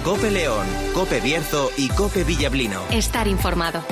COPE León, COPE Bierzo y COPE Villablino. Estar informado.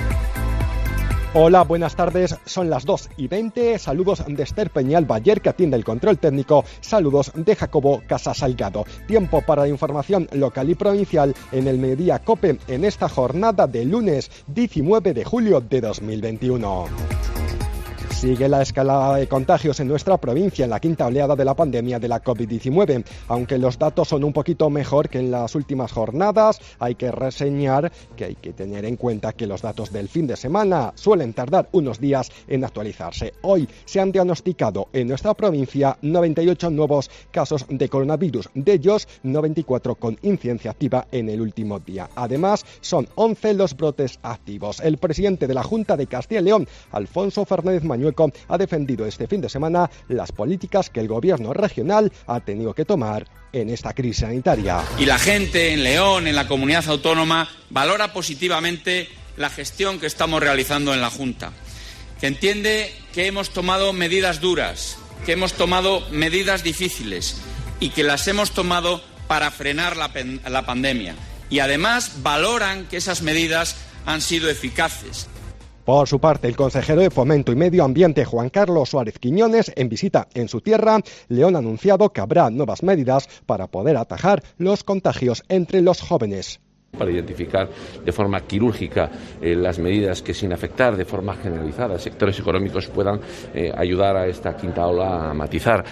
Hola, buenas tardes, son las 2:20, saludos de Esther Peñalba-Ayer, que atiende el control técnico, saludos de Jacobo Casasalgado. Tiempo para la información local y provincial en el Mediodía COPE en esta jornada de lunes 19 de julio de 2021. Sigue la escalada de contagios en nuestra provincia en la quinta oleada de la pandemia de la COVID-19. Aunque los datos son un poquito mejor que en las últimas jornadas, hay que reseñar que hay que tener en cuenta que los datos del fin de semana suelen tardar unos días en actualizarse. Hoy se han diagnosticado en nuestra provincia 98 nuevos casos de coronavirus, de ellos 94 con incidencia activa en el último día. Además, son 11 los brotes activos. El presidente de la Junta de Castilla y León, Alfonso Fernández Mañueco, ha defendido este fin de semana las políticas que el gobierno regional ha tenido que tomar en esta crisis sanitaria. Y la gente en León, en la comunidad autónoma, valora positivamente la gestión que estamos realizando en la Junta, que entiende que hemos tomado medidas duras, que hemos tomado medidas difíciles y que las hemos tomado para frenar la pandemia. Y además valoran que esas medidas han sido eficaces. Por su parte, el consejero de Fomento y Medio Ambiente, Juan Carlos Suárez Quiñones, en visita en su tierra, León ha anunciado que habrá nuevas medidas para poder atajar los contagios entre los jóvenes. Para identificar de forma quirúrgica las medidas que, sin afectar de forma generalizada sectores económicos, puedan ayudar a esta quinta ola a matizar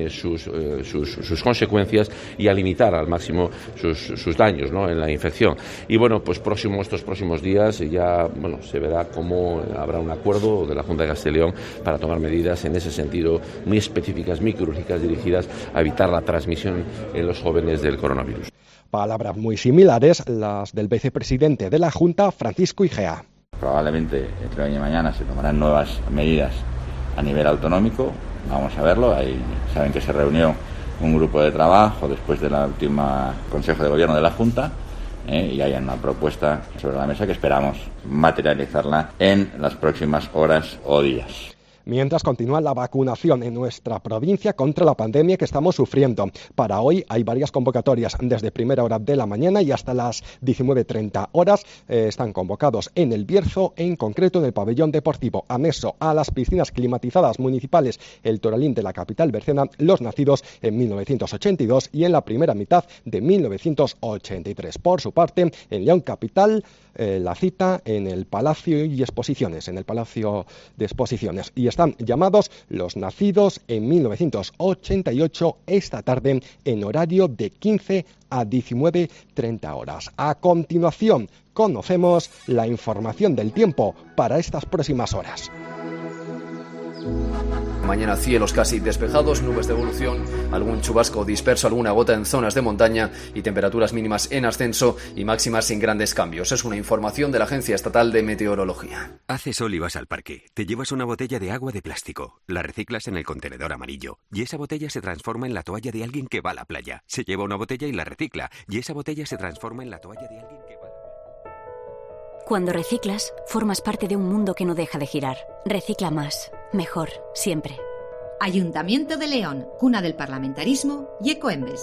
sus consecuencias y a limitar al máximo sus daños, ¿no?, en la infección. Y bueno, pues estos próximos días ya se verá cómo habrá un acuerdo de la Junta de Castilla y León para tomar medidas en ese sentido muy específicas, muy quirúrgicas, dirigidas a evitar la transmisión en los jóvenes del coronavirus. Palabras muy similares las del vicepresidente de la Junta, Francisco Igea. Probablemente entre hoy y mañana se tomarán nuevas medidas a nivel autonómico, vamos a verlo. Saben que se reunió un grupo de trabajo después del último Consejo de Gobierno de la Junta y hay una propuesta sobre la mesa que esperamos materializarla en las próximas horas o días. Mientras continúa la vacunación en nuestra provincia contra la pandemia que estamos sufriendo. Para hoy hay varias convocatorias desde primera hora de la mañana y hasta las 19:30 horas. Están convocados en el Bierzo, en concreto en el pabellón deportivo anexo a las piscinas climatizadas municipales El Toralín de la capital bercena, los nacidos en 1982 y en la primera mitad de 1983. Por su parte, en León capital, la cita en el Palacio de Exposiciones, y están llamados los nacidos en 1988 esta tarde en horario de 15 a 19:30 horas. A continuación, conocemos la información del tiempo para estas próximas horas. Mañana cielos casi despejados, nubes de evolución, algún chubasco disperso, alguna gota en zonas de montaña y temperaturas mínimas en ascenso y máximas sin grandes cambios. Es una información de la Agencia Estatal de Meteorología. Hace sol y vas al parque. Te llevas una botella de agua de plástico, la reciclas en el contenedor amarillo y esa botella se transforma en la toalla de alguien que va a la playa. Se lleva una botella y la recicla y esa botella se transforma en la toalla de alguien que va a la playa. Cuando reciclas, formas parte de un mundo que no deja de girar. Recicla más, mejor, siempre. Ayuntamiento de León, cuna del parlamentarismo y Ecoembes.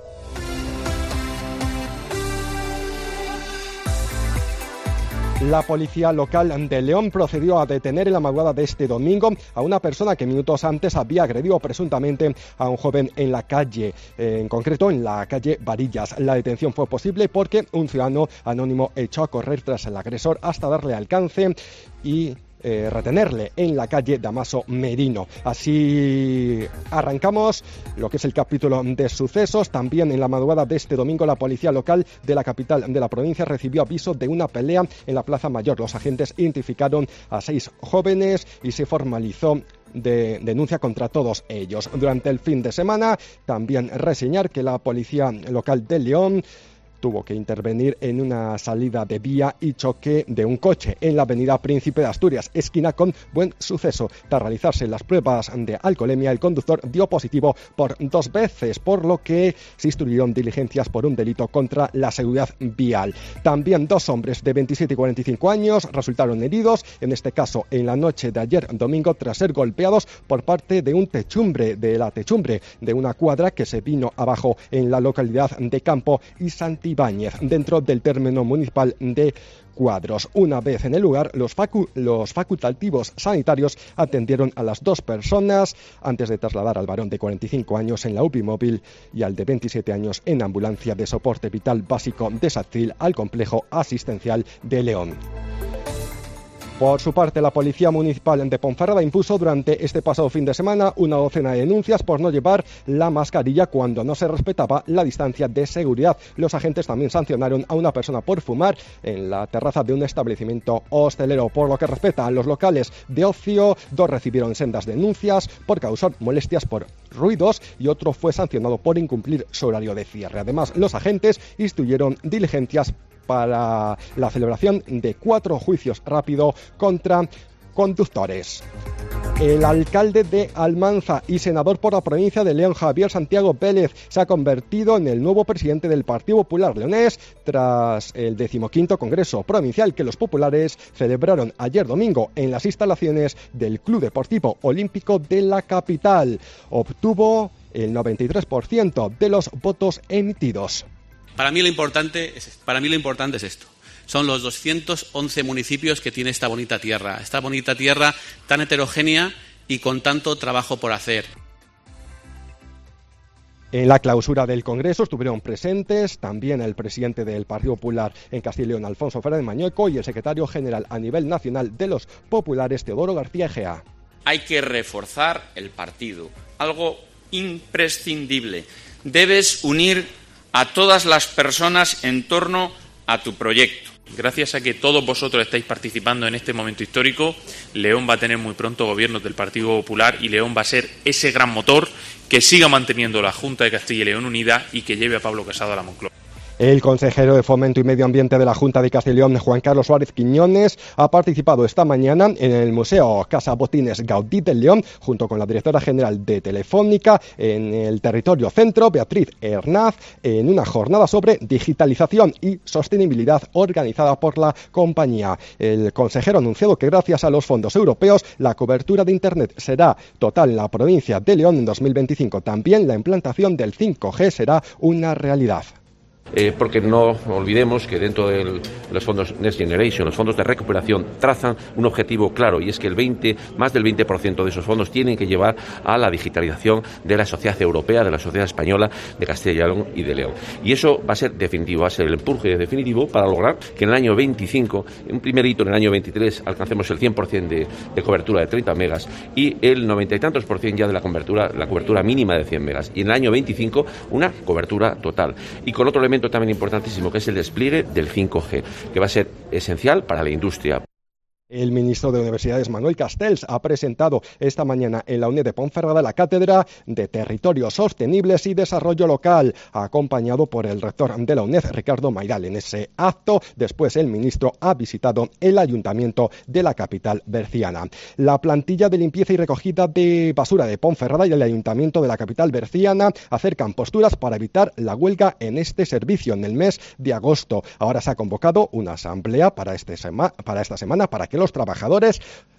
La policía local de León procedió a detener en la madrugada de este domingo a una persona que minutos antes había agredido presuntamente a un joven en la calle, en concreto en la calle Varillas. La detención fue posible porque un ciudadano anónimo echó a correr tras el agresor hasta darle alcance y retenerle en la calle Damaso Merino. Así arrancamos lo que es el capítulo de sucesos. También en la madrugada de este domingo la policía local de la capital de la provincia recibió aviso de una pelea en la Plaza Mayor. Los agentes identificaron a 6 jóvenes y se formalizó de denuncia contra todos ellos. Durante el fin de semana también reseñar que la policía local de León tuvo que intervenir en una salida de vía y choque de un coche en la avenida Príncipe de Asturias, esquina con Buen Suceso. Tras realizarse las pruebas de alcoholemia, el conductor dio positivo por 2 veces, por lo que se instruyeron diligencias por un delito contra la seguridad vial. También 2 hombres de 27 y 45 años resultaron heridos, en este caso en la noche de ayer domingo, tras ser golpeados por parte de un techumbre, de una cuadra que se vino abajo en la localidad de Campo y Santillana. Ibáñez, dentro del término municipal de Cuadros. Una vez en el lugar, los facultativos sanitarios atendieron a las 2 personas antes de trasladar al varón de 45 años en la UPI móvil y al de 27 años en ambulancia de soporte vital básico de Satril al complejo asistencial de León. Por su parte, la Policía Municipal de Ponferrada impuso durante este pasado fin de semana una docena de denuncias por no llevar la mascarilla cuando no se respetaba la distancia de seguridad. Los agentes también sancionaron a una persona por fumar en la terraza de un establecimiento hostelero. Por lo que respecta a los locales de ocio, 2 recibieron sendas denuncias por causar molestias por ruidos y otro fue sancionado por incumplir su horario de cierre. Además, los agentes instruyeron diligencias para la celebración de 4 juicios rápidos contra conductores. El alcalde de Almanza y senador por la provincia de León, Javier Santiago Vélez, se ha convertido en el nuevo presidente del Partido Popular leonés tras el 15º Congreso Provincial que los populares celebraron ayer domingo en las instalaciones del Club Deportivo Olímpico de la capital. Obtuvo el 93% de los votos emitidos. Para mí lo importante es esto. Son los 211 municipios que tiene esta bonita tierra tan heterogénea y con tanto trabajo por hacer. En la clausura del Congreso estuvieron presentes también el presidente del Partido Popular en Castilla y León, Alfonso Fernández Mañueco, y el secretario general a nivel nacional de los populares, Teodoro García Egea. Hay que reforzar el partido, algo imprescindible. Debes unir a todas las personas en torno a tu proyecto. Gracias a que todos vosotros estáis participando en este momento histórico, León va a tener muy pronto gobiernos del Partido Popular y León va a ser ese gran motor que siga manteniendo la Junta de Castilla y León unida y que lleve a Pablo Casado a la Moncloa. El consejero de Fomento y Medio Ambiente de la Junta de Castilla y León, Juan Carlos Suárez Quiñones, ha participado esta mañana en el Museo Casa Botines Gaudí del León, junto con la directora general de Telefónica, en el territorio centro, Beatriz Hernaz, en una jornada sobre digitalización y sostenibilidad organizada por la compañía. El consejero ha anunciado que gracias a los fondos europeos, la cobertura de Internet será total en la provincia de León en 2025. También la implantación del 5G será una realidad. Porque no olvidemos que dentro de los fondos Next Generation, los fondos de recuperación, trazan un objetivo claro, y es que más del 20% de esos fondos tienen que llevar a la digitalización de la sociedad europea, de la sociedad española, de Castilla y León y de León. Y eso va a ser definitivo, va a ser el empuje definitivo para lograr que en el año 25, un primer hito en el año 23, alcancemos el 100% de cobertura de 30 megas y el 90 y tantos % ya de la cobertura mínima de 100 megas. Y en el año 25, una cobertura total. Y con otro elemento también importantísimo, que es el despliegue del 5G, que va a ser esencial para la industria. El ministro de Universidades, Manuel Castells, ha presentado esta mañana en la UNED de Ponferrada la Cátedra de Territorios Sostenibles y Desarrollo Local, acompañado por el rector de la UNED, Ricardo Maidal. En ese acto, después el ministro ha visitado el ayuntamiento de la capital berciana. La plantilla de limpieza y recogida de basura de Ponferrada y el ayuntamiento de la capital berciana acercan posturas para evitar la huelga en este servicio en el mes de agosto. Ahora se ha convocado una asamblea para esta semana para que los trabajadores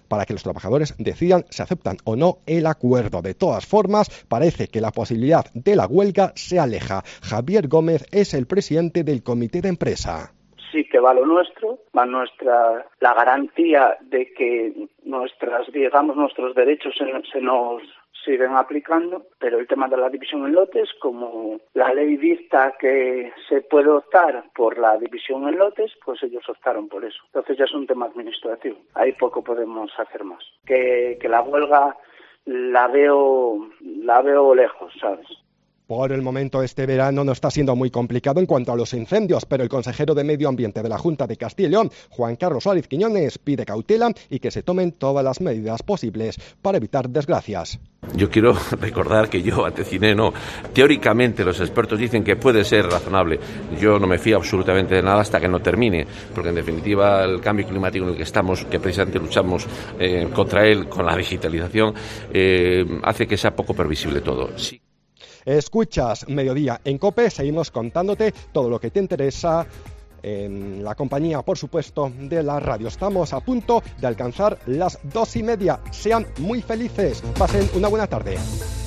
decidan si aceptan o no el acuerdo. De todas formas, parece que la posibilidad de la huelga se aleja. Javier Gómez es el presidente del comité de empresa. Sí que va lo nuestro, va la garantía de que nuestros derechos se nos siguen aplicando, pero el tema de la división en lotes, como la ley dicta que se puede optar por la división en lotes, pues ellos optaron por eso. Entonces ya es un tema administrativo. Ahí poco podemos hacer más. Que la huelga la veo lejos, ¿sabes? Por el momento, este verano no está siendo muy complicado en cuanto a los incendios, pero el consejero de Medio Ambiente de la Junta de Castilla y León, Juan Carlos Suárez Quiñones, pide cautela y que se tomen todas las medidas posibles para evitar desgracias. Yo quiero recordar que yo vaticiné, teóricamente los expertos dicen que puede ser razonable. Yo no me fío absolutamente de nada hasta que no termine, porque en definitiva el cambio climático en el que estamos, que precisamente luchamos contra él con la digitalización, hace que sea poco previsible todo. Sí. Escuchas Mediodía en COPE, seguimos contándote todo lo que te interesa en la compañía, por supuesto, de la radio. Estamos a punto de alcanzar las 2:30. Sean muy felices, pasen una buena tarde.